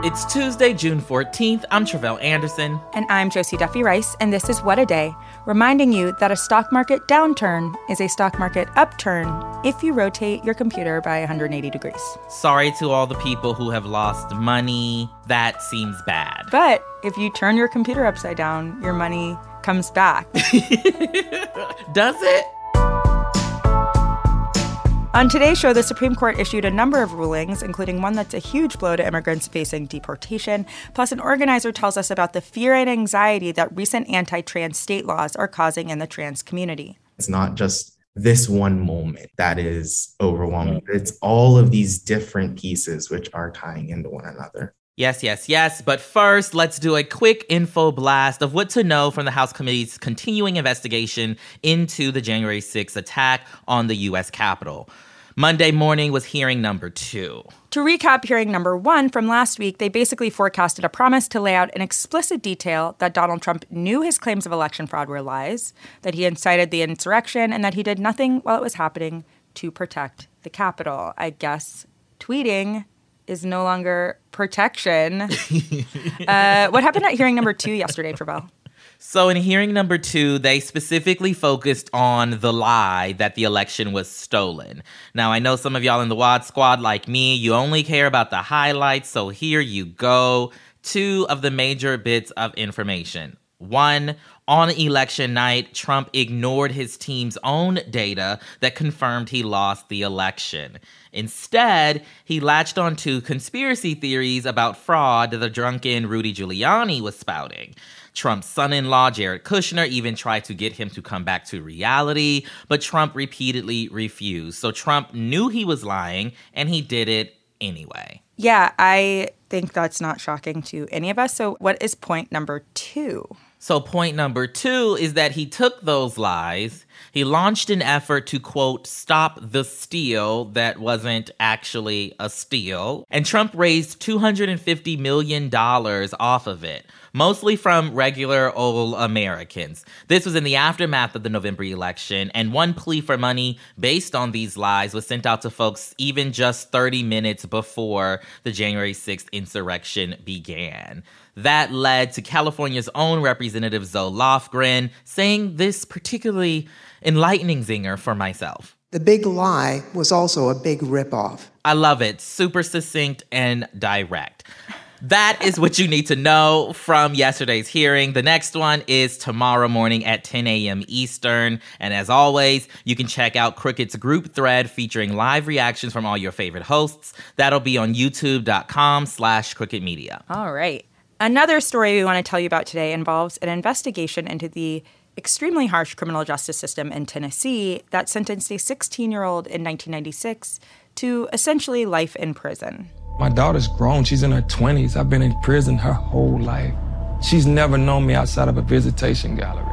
It's Tuesday, June 14th. I'm Tre'vell Anderson. And I'm Josie Duffy Rice, and this is What a Day, reminding you that a stock market downturn is a stock market upturn if you rotate your computer by 180 degrees. Sorry to all the people who have lost money. That seems bad. But if you turn your computer upside down, your money comes back. Does it? On today's show, the Supreme Court issued a number of rulings, including one that's a huge blow to immigrants facing deportation. Plus, an organizer tells us about the fear and anxiety that recent anti-trans state laws are causing in the trans community. It's not just this one moment that is overwhelming. It's all of these different pieces which are tying into one another. Yes. But first, let's do a quick info blast of what to know from the House Committee's continuing investigation into the January 6th attack on the U.S. Capitol. Monday morning was hearing number 2. To recap hearing number 1 from last week, they basically forecasted a promise to lay out in explicit detail that Donald Trump knew his claims of election fraud were lies, that he incited the insurrection, and that he did nothing while it was happening to protect the Capitol. I guess tweeting is no longer protection. What happened at hearing number 2 yesterday, Tre'vell? So in hearing number 2, they specifically focused on the lie that the election was stolen. Now, I know some of y'all in the WAD squad like me, you only care about the highlights, so here you go. 2 of the major bits of information. 1, on election night, Trump ignored his team's own data that confirmed he lost the election. Instead, he latched onto conspiracy theories about fraud that the drunken Rudy Giuliani was spouting. Trump's son-in-law, Jared Kushner, even tried to get him to come back to reality, but Trump repeatedly refused. So Trump knew he was lying, and he did it anyway. Yeah, I think that's not shocking to any of us. So what is point number 2? So point number 2 is that he took those lies, he launched an effort to, quote, stop the steal that wasn't actually a steal, and Trump raised $250 million off of it, mostly from regular old Americans. This was in the aftermath of the November election, and one plea for money based on these lies was sent out to folks even just 30 minutes before the January 6th insurrection began. That led to California's own Representative Zoe Lofgren saying this particularly enlightening zinger for myself. The big lie was also a big ripoff. I love it. Super succinct and direct. That is what you need to know from yesterday's hearing. The next one is tomorrow morning at 10 a.m. Eastern. And as always, you can check out Crooked's group thread featuring live reactions from all your favorite hosts. That'll be on youtube.com/crookedmedia. All right. Another story we want to tell you about today involves an investigation into the extremely harsh criminal justice system in Tennessee that sentenced a 16-year-old in 1996 to essentially life in prison. My daughter's grown. She's in her 20s. I've been in prison her whole life. She's never known me outside of a visitation gallery.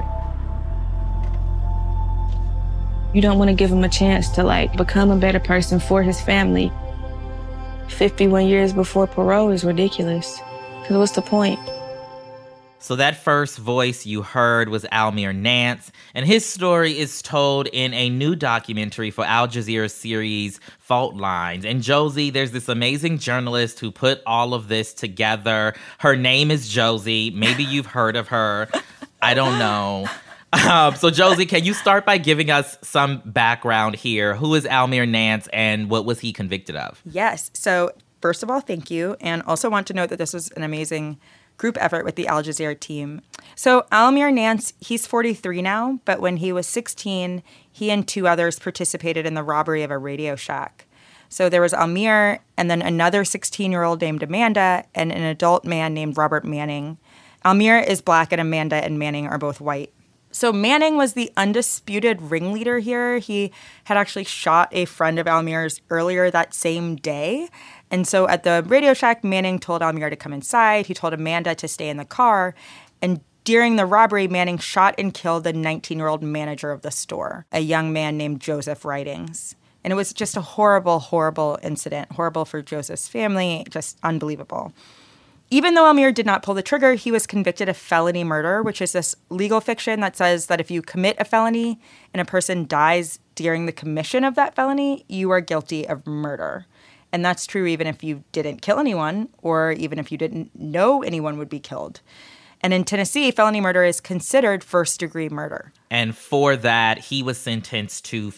You don't want to give him a chance to, become a better person for his family. 51 years before parole is ridiculous. Because what's the point? So that first voice you heard was Almir Nance, and his story is told in a new documentary for Al Jazeera's series Fault Lines. And Josie, there's this amazing journalist who put all of this together. Her name is Josie. Maybe you've heard of her. I don't know. So Josie, can you start by giving us some background here? Who is Almir Nance and what was he convicted of? Yes. So first of all, thank you. And also want to note that this was an amazing group effort with the Al Jazeera team. So Almir Nance, he's 43 now, but when he was 16, he and 2 others participated in the robbery of a Radio Shack. So there was Almir and then another 16-year-old named Amanda and an adult man named Robert Manning. Almir is black and Amanda and Manning are both white. So Manning was the undisputed ringleader here. He had actually shot a friend of Almir's earlier that same day. And so at the Radio Shack, Manning told Almir to come inside. He told Amanda to stay in the car. And during the robbery, Manning shot and killed the 19-year-old manager of the store, a young man named Joseph Ridings. And it was just a horrible, horrible incident. Horrible for Joseph's family, just unbelievable. Even though Almir did not pull the trigger, he was convicted of felony murder, which is this legal fiction that says that if you commit a felony and a person dies during the commission of that felony, you are guilty of murder. And that's true even if you didn't kill anyone or even if you didn't know anyone would be killed. And in Tennessee, felony murder is considered first-degree murder. And for that, he was sentenced to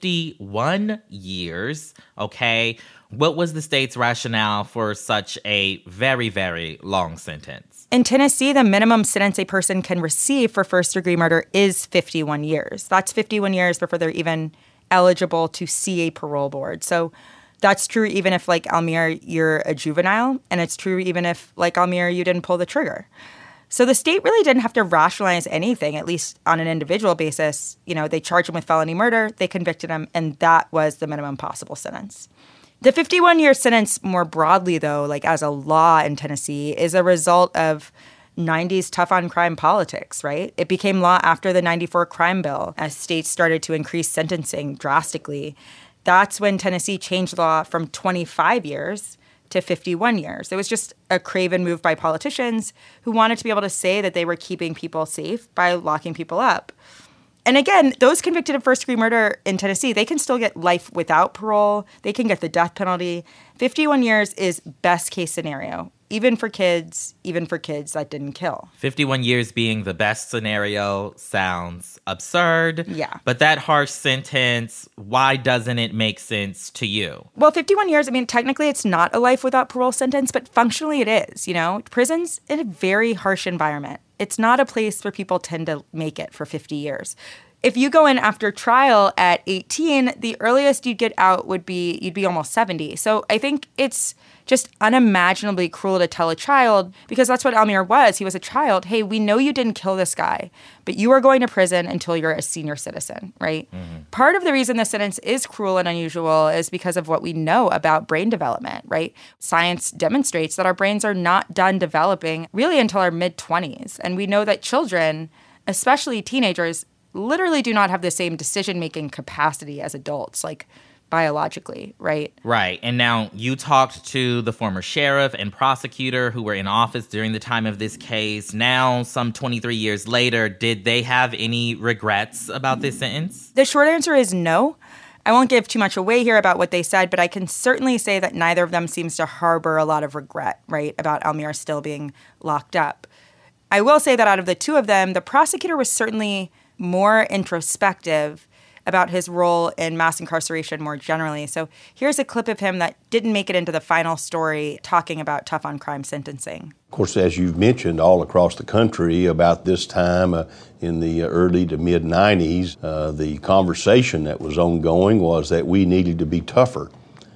51 years, okay? What was the state's rationale for such a very, very long sentence? In Tennessee, the minimum sentence a person can receive for first-degree murder is 51 years. That's 51 years before they're even eligible to see a parole board. So that's true even if, like Almir, you're a juvenile, and it's true even if, like Almir, you didn't pull the trigger. So the state really didn't have to rationalize anything, at least on an individual basis. You know, they charged him with felony murder, they convicted him, and that was the minimum possible sentence. The 51-year sentence more broadly, though, like as a law in Tennessee, is a result of 90s tough-on-crime politics, right? It became law after the 94 crime bill as states started to increase sentencing drastically. That's when Tennessee changed law from 25 years to 51 years. It was just a craven move by politicians who wanted to be able to say that they were keeping people safe by locking people up. And again, those convicted of first-degree murder in Tennessee, they can still get life without parole. They can get the death penalty. 51 years is best-case scenario, even for kids that didn't kill. 51 years being the best scenario sounds absurd. Yeah. But that harsh sentence, why doesn't it make sense to you? Well, 51 years, I mean, technically it's not a life without parole sentence, but functionally it is, you know? Prison's in a very harsh environment. It's not a place where people tend to make it for 50 years. If you go in after trial at 18, the earliest you'd get out would be, you'd be almost 70. So I think it's just unimaginably cruel to tell a child, because that's what Almir was. He was a child. Hey, we know you didn't kill this guy, but you are going to prison until you're a senior citizen, right? Mm-hmm. Part of the reason this sentence is cruel and unusual is because of what we know about brain development, right? Science demonstrates that our brains are not done developing really until our mid-20s. And we know that children, especially teenagers, literally do not have the same decision-making capacity as adults, like biologically, right? Right. And now you talked to the former sheriff and prosecutor who were in office during the time of this case. Now, some 23 years later, did they have any regrets about this sentence? The short answer is no. I won't give too much away here about what they said, but I can certainly say that neither of them seems to harbor a lot of regret, right, about Almir still being locked up. I will say that out of the two of them, the prosecutor was certainly more introspective about his role in mass incarceration more generally. So here's a clip of him that didn't make it into the final story talking about tough-on-crime sentencing. Of course, as you've mentioned, all across the country about this time in the early to mid-90s, the conversation that was ongoing was that we needed to be tougher.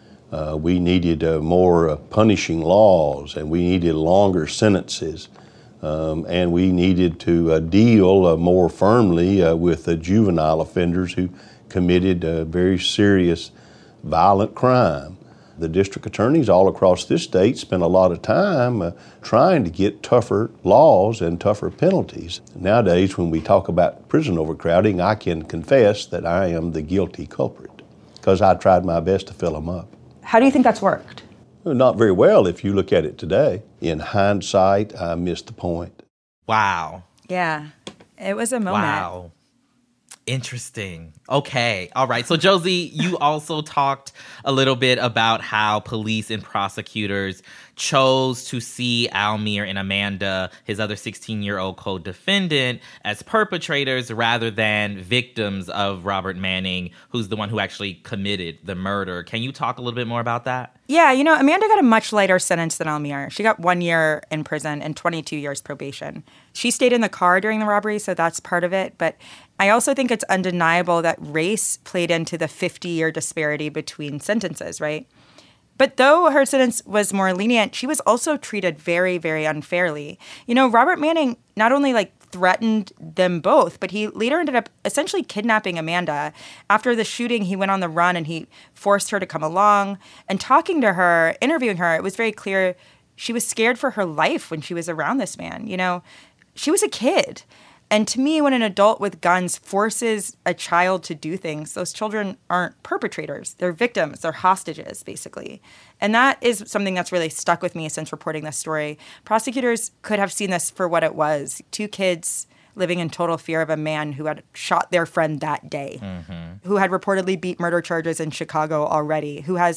We needed more punishing laws, and we needed longer sentences. And we needed to deal more firmly with juvenile offenders who committed very serious violent crime. The district attorneys all across this state spent a lot of time trying to get tougher laws and tougher penalties. Nowadays, when we talk about prison overcrowding, I can confess that I am the guilty culprit because I tried my best to fill them up. How do you think that's worked? Not very well if you look at it today. In hindsight, I missed the point. Wow. Yeah, it was a moment. Wow. Interesting. Okay. All right. So, Josie, you also talked a little bit about how police and prosecutors chose to see Almir and Amanda, his other 16-year-old co-defendant, as perpetrators rather than victims of Robert Manning, who's the one who actually committed the murder. Can you talk a little bit more about that? Yeah, you know, Amanda got a much lighter sentence than Almir. She got 1 year in prison and 22 years probation. She stayed in the car during the robbery, so that's part of it. But I also think it's undeniable that race played into the 50-year disparity between sentences, right? But though her sentence was more lenient, she was also treated very, very unfairly. You know, Robert Manning not only threatened them both, but he later ended up essentially kidnapping Amanda. After the shooting, he went on the run and he forced her to come along. And talking to her, interviewing her, it was very clear she was scared for her life when she was around this man. You know, she was a kid. And to me, when an adult with guns forces a child to do things, those children aren't perpetrators. They're victims. They're hostages, basically. And that is something that's really stuck with me since reporting this story. Prosecutors could have seen this for what it was. Two kids living in total fear of a man who had shot their friend that day, who had reportedly beat murder charges in Chicago already, who has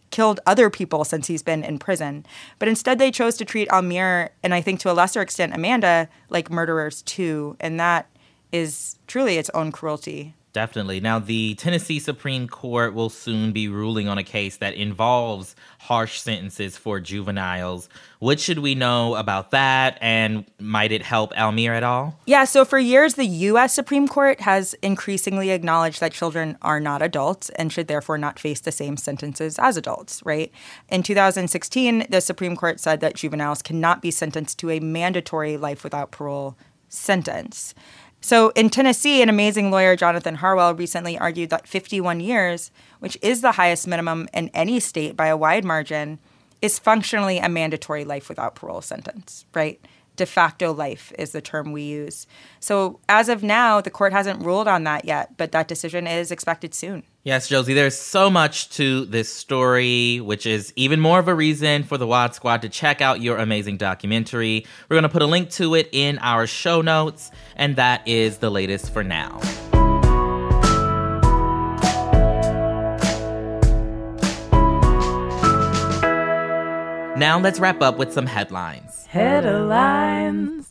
killed other people since he's been in prison. But instead, they chose to treat Almir, and I think to a lesser extent Amanda, like murderers too. And that is truly its own cruelty. Definitely. Now, the Tennessee Supreme Court will soon be ruling on a case that involves harsh sentences for juveniles. What should we know about that, and might it help Almir at all? Yeah, so for years, the U.S. Supreme Court has increasingly acknowledged that children are not adults and should therefore not face the same sentences as adults, right? In 2016, the Supreme Court said that juveniles cannot be sentenced to a mandatory life without parole sentence. So in Tennessee, an amazing lawyer, Jonathan Harwell, recently argued that 51 years, which is the highest minimum in any state by a wide margin, is functionally a mandatory life without parole sentence, right? De facto life is the term we use. So as of now, the court hasn't ruled on that yet, but that decision is expected soon. Yes, Josie, there's so much to this story, which is even more of a reason for the WAD Squad to check out your amazing documentary. We're going to put a link to it in our show notes, and that is the latest for now. Now let's wrap up with some headlines. Headlines.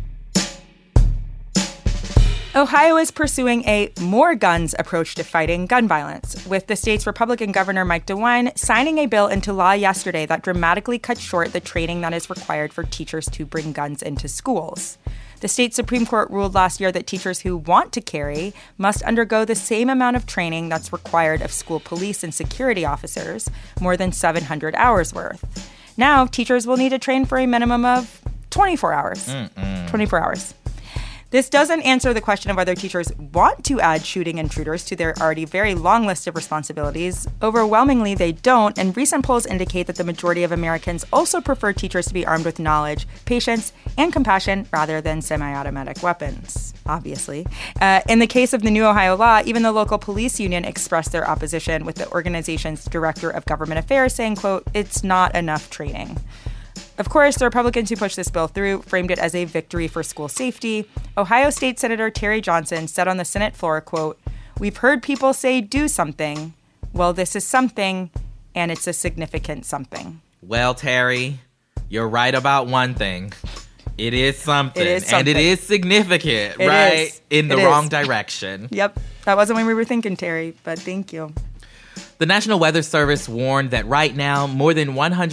Ohio is pursuing a more guns approach to fighting gun violence, with the state's Republican Governor Mike DeWine signing a bill into law yesterday that dramatically cuts short the training that is required for teachers to bring guns into schools. The state Supreme Court ruled last year that teachers who want to carry must undergo the same amount of training that's required of school police and security officers, more than 700 hours worth. Now, teachers will need to train for a minimum of 24 hours. 24 hours. This doesn't answer the question of whether teachers want to add shooting intruders to their already very long list of responsibilities. Overwhelmingly, they don't, and recent polls indicate that the majority of Americans also prefer teachers to be armed with knowledge, patience, and compassion rather than semi-automatic weapons, obviously. In the case of the new Ohio law, even the local police union expressed their opposition, with the organization's director of government affairs saying, quote, "It's not enough training." Of course, the Republicans who pushed this bill through framed it as a victory for school safety. Ohio State Senator Terry Johnson said on the Senate floor, quote, "We've heard people say do something. Well, this is something, and it's a significant something." Well, Terry, you're right about one thing. It is something. It is something. And it is significant, It right? is. In the It wrong is. direction. Yep. That wasn't what we were thinking, Terry, but thank you. The National Weather Service warned that right now, more than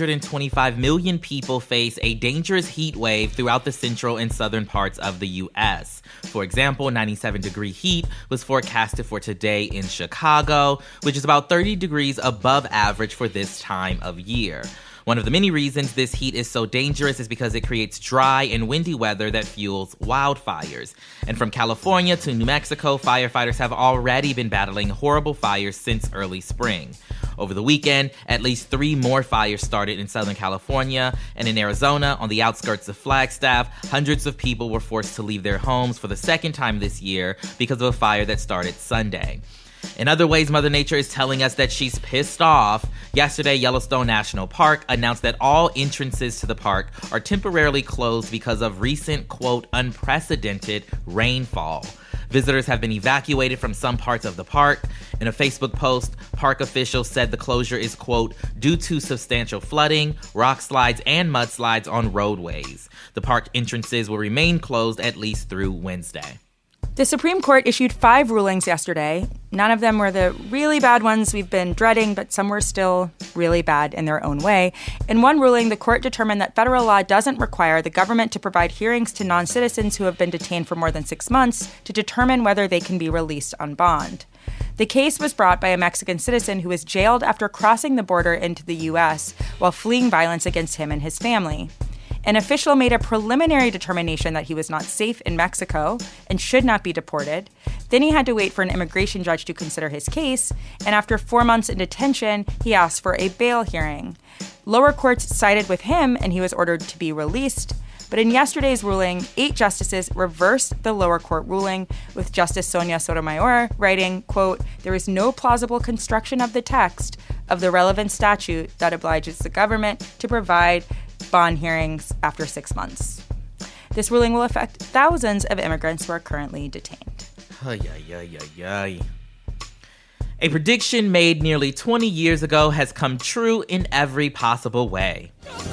125 million people face a dangerous heat wave throughout the central and southern parts of the U.S. For example, 97-degree heat was forecasted for today in Chicago, which is about 30 degrees above average for this time of year. One of the many reasons this heat is so dangerous is because it creates dry and windy weather that fuels wildfires. And from California to New Mexico, firefighters have already been battling horrible fires since early spring. Over the weekend, at least 3 more fires started in Southern California, and in Arizona, on the outskirts of Flagstaff, hundreds of people were forced to leave their homes for the second time this year because of a fire that started Sunday. In other ways, Mother Nature is telling us that she's pissed off. Yesterday, Yellowstone National Park announced that all entrances to the park are temporarily closed because of recent, quote, unprecedented rainfall. Visitors have been evacuated from some parts of the park. In a Facebook post, park officials said the closure is, quote, due to substantial flooding, rock slides, and mudslides on roadways. The park entrances will remain closed at least through Wednesday. The Supreme Court issued 5 rulings yesterday. None of them were the really bad ones we've been dreading, but some were still really bad in their own way. In one ruling, the court determined that federal law doesn't require the government to provide hearings to non-citizens who have been detained for more than 6 months to determine whether they can be released on bond. The case was brought by a Mexican citizen who was jailed after crossing the border into the U.S. while fleeing violence against him and his family. An official made a preliminary determination that he was not safe in Mexico and should not be deported. Then he had to wait for an immigration judge to consider his case, and after 4 months in detention, he asked for a bail hearing. Lower courts sided with him, and he was ordered to be released. But in yesterday's ruling, 8 justices reversed the lower court ruling, with Justice Sonia Sotomayor writing, quote, "There is no plausible construction of the text of the relevant statute that obliges the government to provide bond hearings after 6 months." This ruling will affect thousands of immigrants who are currently detained. A prediction made nearly 20 years ago has come true in every possible way.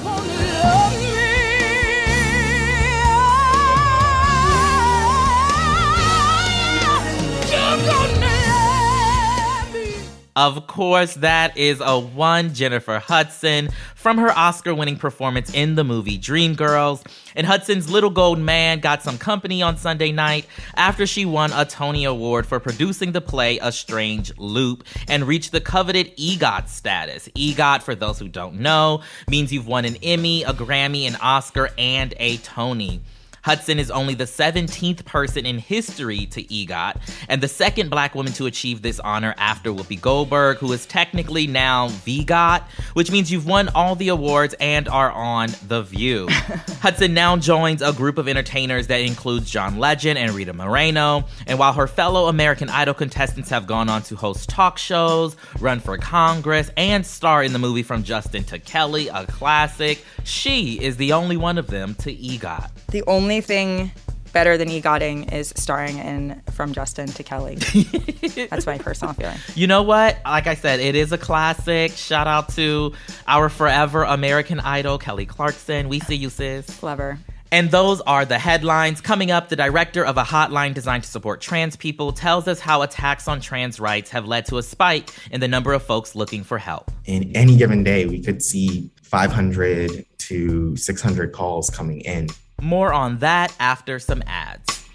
Of course, that is a one Jennifer Hudson from her Oscar-winning performance in the movie Dreamgirls. And Hudson's little gold man got some company on Sunday night after she won a Tony Award for producing the play A Strange Loop and reached the coveted EGOT status. EGOT, for those who don't know, means you've won an Emmy, a Grammy, an Oscar, and a Tony. Hudson is only the 17th person in history to EGOT, and the second Black woman to achieve this honor after Whoopi Goldberg, who is technically now VGOT, which means you've won all the awards and are on The View. Hudson now joins a group of entertainers that includes John Legend and Rita Moreno, and while her fellow American Idol contestants have gone on to host talk shows, run for Congress, and star in the movie From Justin to Kelly, a classic, she is the only one of them to EGOT. The only thing better than EGOTing is starring in From Justin to Kelly. That's my personal feeling. You know what? Like I said, it is a classic. Shout out to our forever American Idol, Kelly Clarkson. We see you, sis. Clever. And those are the headlines. Coming up, the director of a hotline designed to support trans people tells us how attacks on trans rights have led to a spike in the number of folks looking for help. In any given day, we could see 500 to 600 calls coming in. More on that after some ads.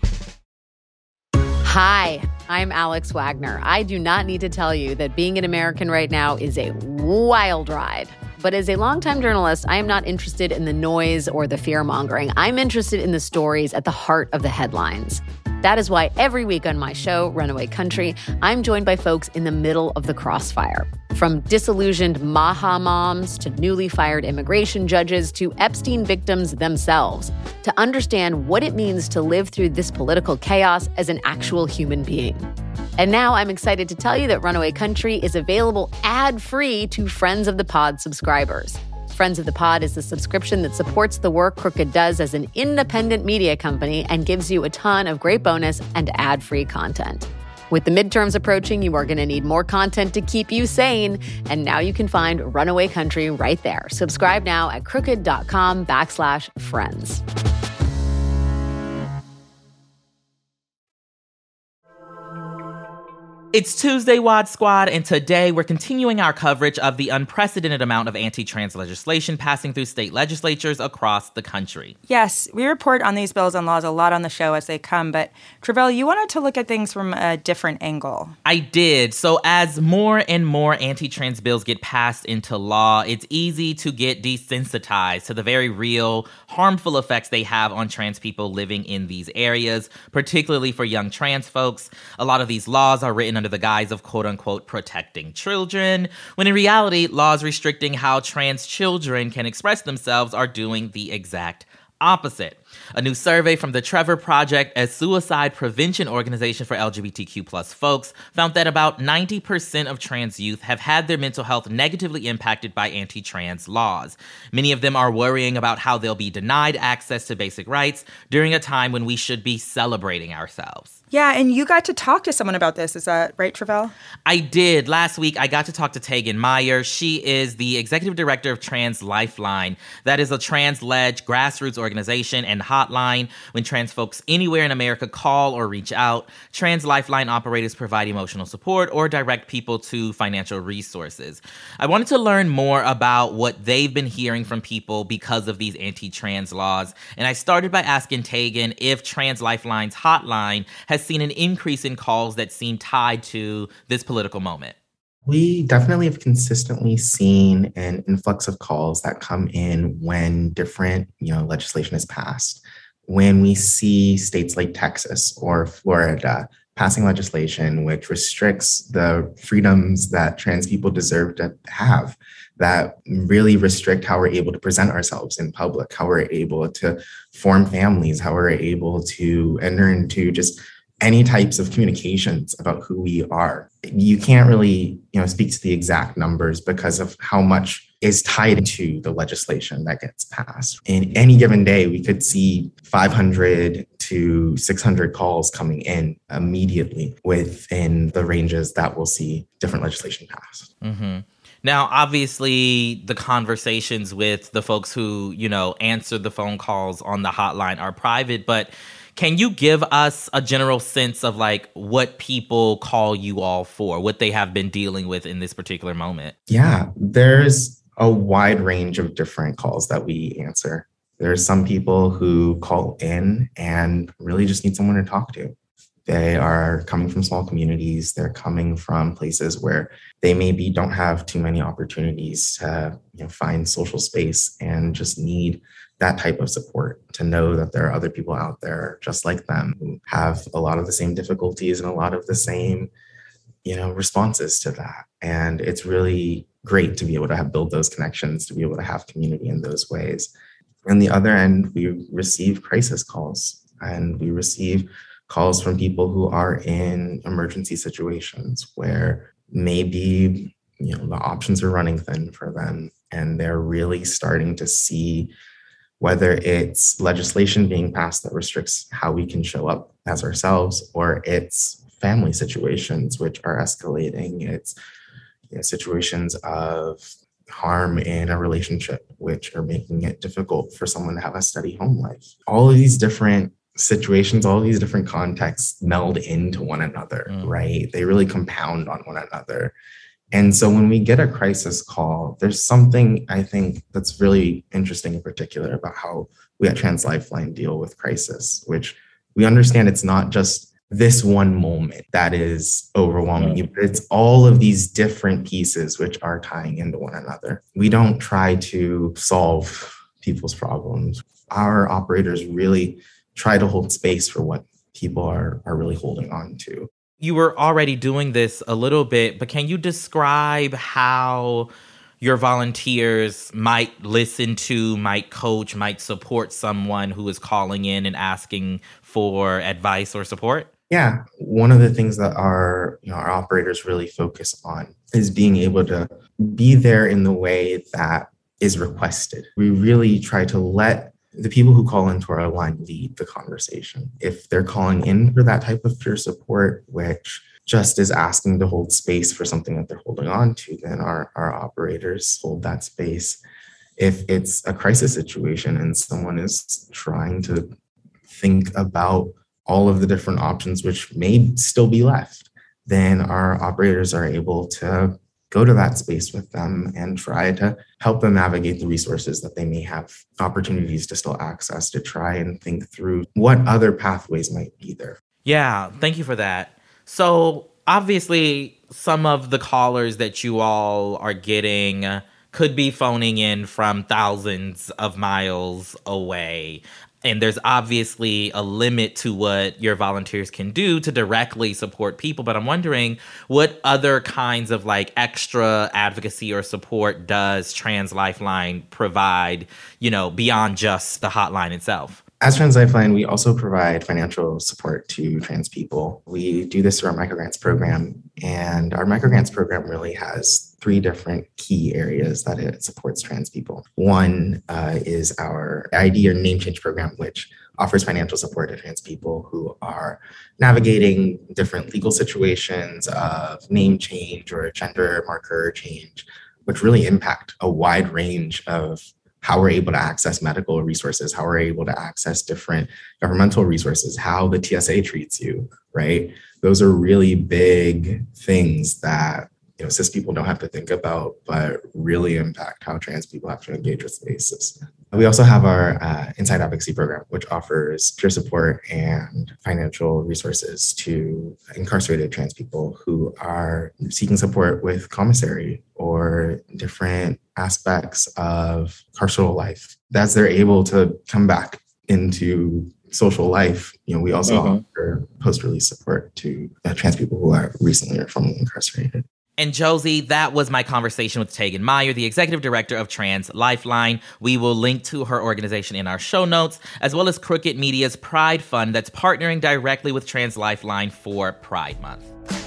Hi, I'm Alex Wagner. I do not need to tell you that being an American right now is a wild ride. But as a longtime journalist, I am not interested in the noise or the fear-mongering. I'm interested in the stories at the heart of the headlines. That is why every week on my show, Runaway Country, I'm joined by folks in the middle of the crossfire. From disillusioned Maha moms to newly fired immigration judges to Epstein victims themselves, to understand what it means to live through this political chaos as an actual human being. And now I'm excited to tell you that Runaway Country is available ad-free to Friends of the Pod subscribers. Friends of the Pod is the subscription that supports the work Crooked does as an independent media company and gives you a ton of great bonus and ad-free content. With the midterms approaching, you are going to need more content to keep you sane. And now you can find Runaway Country right there. Subscribe now at crooked.com/friends. It's Tuesday, Wad Squad, and today we're continuing our coverage of the unprecedented amount of anti-trans legislation passing through state legislatures across the country. Yes, we report on these bills and laws a lot on the show as they come, but Travell, you wanted to look at things from a different angle. I did. So as more and more anti-trans bills get passed into law, it's easy to get desensitized to the very real, harmful effects they have on trans people living in these areas, particularly for young trans folks. A lot of these laws are written under the guise of quote-unquote protecting children, when in reality, laws restricting how trans children can express themselves are doing the exact opposite. A new survey from the Trevor Project, a suicide prevention organization for LGBTQ+ folks, found that about 90% of trans youth have had their mental health negatively impacted by anti-trans laws. Many of them are worrying about how they'll be denied access to basic rights during a time when we should be celebrating ourselves. Yeah, and you got to talk to someone about this. Is that right, Travell? I did. Last week, I got to talk to Tegan Meyer. She is the executive director of Trans Lifeline. That is a trans-led grassroots organization and hotline. When trans folks anywhere in America call or reach out, Trans Lifeline operators provide emotional support or direct people to financial resources. I wanted to learn more about what they've been hearing from people because of these anti-trans laws. And I started by asking Tegan if Trans Lifeline's hotline has seen an increase in calls that seem tied to this political moment. We definitely have consistently seen an influx of calls that come in when different, legislation is passed. When we see states like Texas or Florida passing legislation which restricts the freedoms that trans people deserve to have, that really restrict how we're able to present ourselves in public, how we're able to form families, how we're able to enter into just any types of communications about who we are. You can't really, speak to the exact numbers because of how much is tied into the legislation that gets passed. In any given day, we could see 500 to 600 calls coming in immediately within the ranges that we'll see different legislation passed. Mm-hmm. Now, obviously, the conversations with the folks who, answer the phone calls on the hotline are private, but can you give us a general sense of what people call you all for, what they have been dealing with in this particular moment? Yeah, there's a wide range of different calls that we answer. There's some people who call in and really just need someone to talk to. They are coming from small communities. They're coming from places where they maybe don't have too many opportunities to find social space and just need that type of support, to know that there are other people out there just like them who have a lot of the same difficulties and a lot of the same responses to that. And it's really great to be able to build those connections, to be able to have community in those ways. On the other end, we receive crisis calls, and we receive calls from people who are in emergency situations where maybe the options are running thin for them, and they're really starting to see whether it's legislation being passed that restricts how we can show up as ourselves, or it's family situations which are escalating. It's situations of harm in a relationship which are making it difficult for someone to have a steady home life. All of these different situations, all of these different contexts meld into one another, right? They really compound on one another. And so when we get a crisis call, there's something I think that's really interesting in particular about how we at Trans Lifeline deal with crisis, which we understand it's not just this one moment that is overwhelming you, but it's all of these different pieces which are tying into one another. We don't try to solve people's problems. Our operators really try to hold space for what people are really holding on to. You were already doing this a little bit, but can you describe how your volunteers might listen to, might coach, might support someone who is calling in and asking for advice or support? Yeah, one of the things that our operators really focus on is being able to be there in the way that is requested. We really try to let the people who call into our line lead the conversation. If they're calling in for that type of peer support, which just is asking to hold space for something that they're holding on to, then our operators hold that space. If it's a crisis situation and someone is trying to think about all of the different options which may still be left, then our operators are able to go to that space with them and try to help them navigate the resources that they may have opportunities to still access, to try and think through what other pathways might be there. Yeah, thank you for that. So obviously, some of the callers that you all are getting could be phoning in from thousands of miles away. And there's obviously a limit to what your volunteers can do to directly support people. But I'm wondering what other kinds of extra advocacy or support does Trans Lifeline provide, beyond just the hotline itself? As Trans Lifeline, we also provide financial support to trans people. We do this through our microgrants program, and our microgrants program really has 3 different key areas that it supports trans people. One is our ID or name change program, which offers financial support to trans people who are navigating different legal situations of name change or gender marker change, which really impact a wide range of how we're able to access medical resources, how we're able to access different governmental resources, how the TSA treats you, right? Those are really big things that cis people don't have to think about, but really impact how trans people have to engage with spaces. We also have our Inside Advocacy program, which offers peer support and financial resources to incarcerated trans people who are seeking support with commissary or different aspects of carceral life. As they're able to come back into social life, we also offer post-release support to trans people who are recently or formerly incarcerated. And Josie, that was my conversation with Tegan Meyer, the executive director of Trans Lifeline. We will link to her organization in our show notes, as well as Crooked Media's Pride Fund that's partnering directly with Trans Lifeline for Pride Month.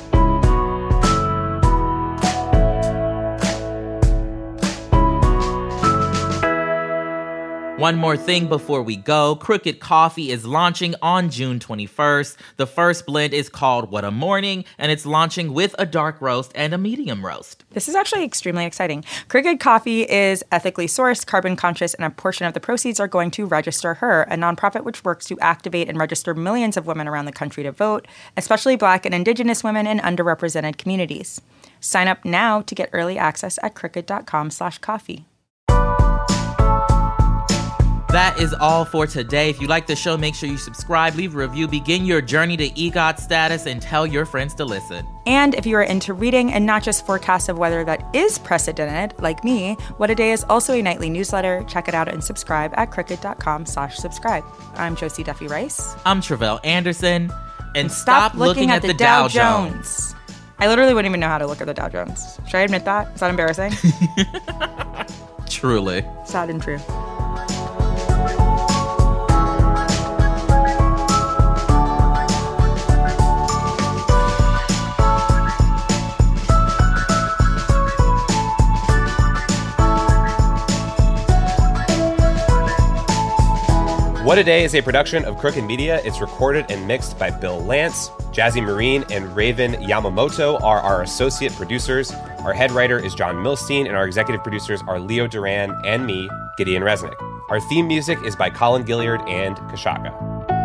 One more thing before we go. Crooked Coffee is launching on June 21st. The first blend is called What a Morning, and it's launching with a dark roast and a medium roast. This is actually extremely exciting. Crooked Coffee is ethically sourced, carbon conscious, and a portion of the proceeds are going to Register Her, a nonprofit which works to activate and register millions of women around the country to vote, especially Black and Indigenous women in underrepresented communities. Sign up now to get early access at crooked.com/coffee. That is all for today. If you like the show, make sure you subscribe, leave a review, begin your journey to EGOT status, and tell your friends to listen. And if you are into reading and not just forecasts of weather that is precedented, like me, What a Day is also a nightly newsletter. Check it out and subscribe at crooked.com/subscribe. I'm Josie Duffy Rice. I'm Travell Anderson. And stop looking at the Dow Jones. I literally wouldn't even know how to look at the Dow Jones. Should I admit that? Is that embarrassing? Truly. Sad and true. What a Day is a production of Crooked Media. It's recorded and mixed by Bill Lance. Jazzy Marine and Raven Yamamoto are our associate producers. Our head writer is John Milstein, and our executive producers are Leo Duran and me, Gideon Resnick. Our theme music is by Colin Gilliard and Kashaka.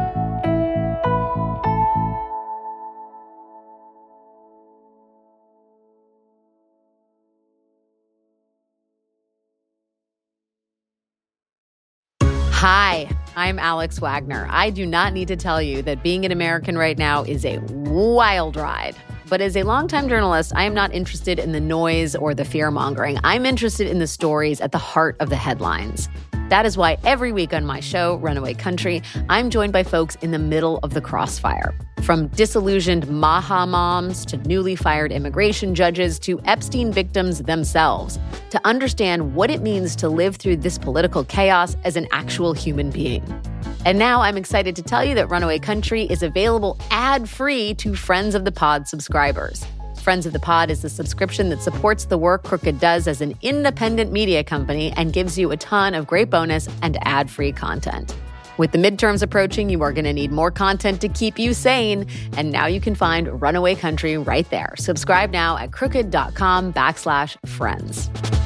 Hi, I'm Alex Wagner. I do not need to tell you that being an American right now is a wild ride. But as a longtime journalist, I am not interested in the noise or the fear-mongering. I'm interested in the stories at the heart of the headlines. That is why every week on my show, Runaway Country, I'm joined by folks in the middle of the crossfire. From disillusioned Maha moms to newly fired immigration judges to Epstein victims themselves, to understand what it means to live through this political chaos as an actual human being. And now I'm excited to tell you that Runaway Country is available ad-free to Friends of the Pod subscribers. Friends of the Pod is the subscription that supports the work Crooked does as an independent media company and gives you a ton of great bonus and ad-free content. With the midterms approaching, you are going to need more content to keep you sane. And now you can find Runaway Country right there. Subscribe now at crooked.com/friends.